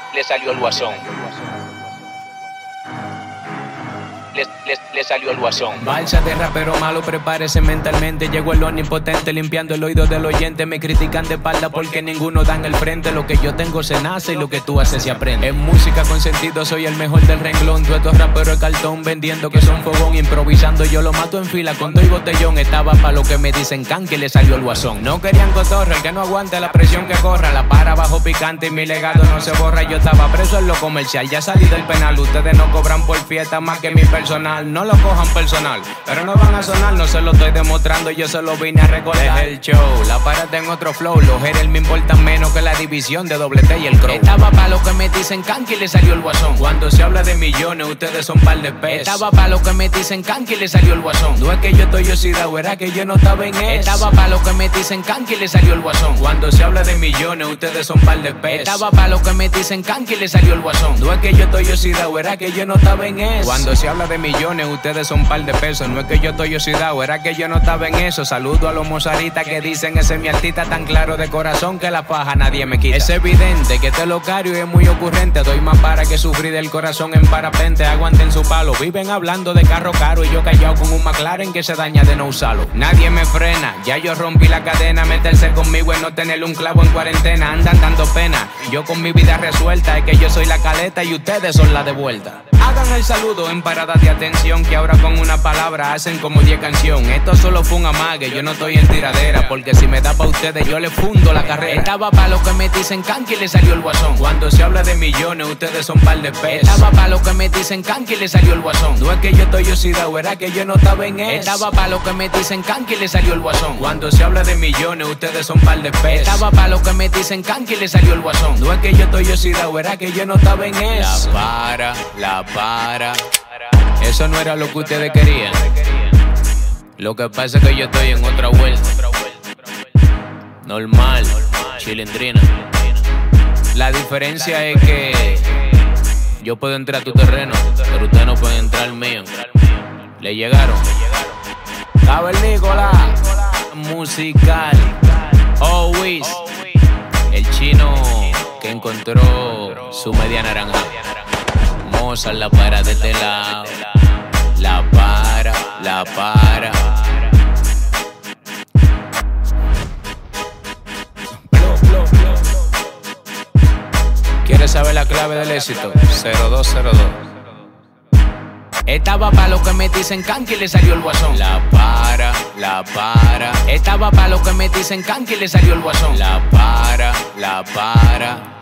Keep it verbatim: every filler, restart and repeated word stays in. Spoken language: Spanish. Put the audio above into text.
le salió el guasón. Le, le, le salió el guasón. Balsa de rapero malo, prepárese mentalmente. Llegó el omnipotente limpiando el oído del oyente. Me critican de espalda porque ninguno dan el frente. Lo que yo tengo se nace y lo que tú haces se aprende. En música con sentido soy el mejor del renglón. Tú estos raperos de cartón vendiendo que son fogón. Improvisando yo lo mato en fila con doy botellón. Estaba pa' lo que me dicen can que le salió el guasón. No querían cotorra, el que no aguante la presión que corra. La para bajo picante y mi legado no se borra. Yo estaba preso en lo comercial, ya salí del penal. Ustedes no cobran por fiesta más que mi personal. No lo cojan personal, pero no van a sonar. No se lo estoy demostrando, yo solo vine a recordar. Es el show, la parada en otro flow. Los haters me importan menos que la división de doble T y el crow. Estaba pa' lo que me dicen canqui y le salió el guasón. Cuando se habla de millones, ustedes son par de pesos. Estaba pa' lo que me dicen canqui y le salió el guasón. No es que yo estoy oxidado, era que yo no estaba en eso. Estaba pa' lo que me dicen canqui y le salió el guasón. Cuando se habla de millones, ustedes son par de pesos. Estaba pa' lo que me dicen canqui y le salió el guasón. No es que yo estoy oxidado, era que yo no estaba en eso. Cuando se habla de millones, ustedes son par de pesos. No es que yo estoy oxidado, era que yo no estaba en eso. Saludo a los mozaritas que dicen ese es mi artista tan claro de corazón que la paja nadie me quita. Es evidente que este locario es muy ocurrente. Doy más para que sufrir del corazón en parapente. Aguanten su palo, viven hablando de carro caro y yo callado con un McLaren que se daña de no usarlo. Nadie me frena, ya yo rompí la cadena. Meterse conmigo es no tener un clavo en cuarentena. Andan dando pena, yo con mi vida resuelta. Es que yo soy la caleta y ustedes son la de vuelta. Hagan el saludo en paradas de atención, que ahora con una palabra hacen como diez canción. Esto solo fue un amague, yo no estoy en tiradera, porque si me da pa' ustedes yo le fundo la carrera. Estaba pa' lo que me dicen canqui y le salió el guasón. Cuando se habla de millones, ustedes son par de pesos. Estaba pa' lo que me dicen canqui y le salió el guasón. No es que yo estoy oxidado, era que yo no estaba en eso. Estaba pa' lo que me dicen canqui y le salió el guasón. Cuando se habla de millones, ustedes son par de pesos. Estaba pa' lo que me dicen canqui y le salió el guasón. No es que yo estoy oxidado, era que yo no estaba en eso. La para, la para. Eso no era lo que ustedes querían. Lo que pasa es que yo estoy en otra vuelta. Normal, chilindrina. La diferencia es que yo puedo entrar a tu terreno, pero usted no puede entrar al mío. Le llegaron. Cavernícola, musical, always. El chino que encontró su media naranja. Mozart la para de este lado. La para, la para. ¿Quieres saber la clave del éxito? cero dos cero dos. Estaba pa' lo que me dicen canqui y le salió el guasón. La para, la para. Estaba pa' lo que me dicen canqui y le salió el guasón. La para, la para.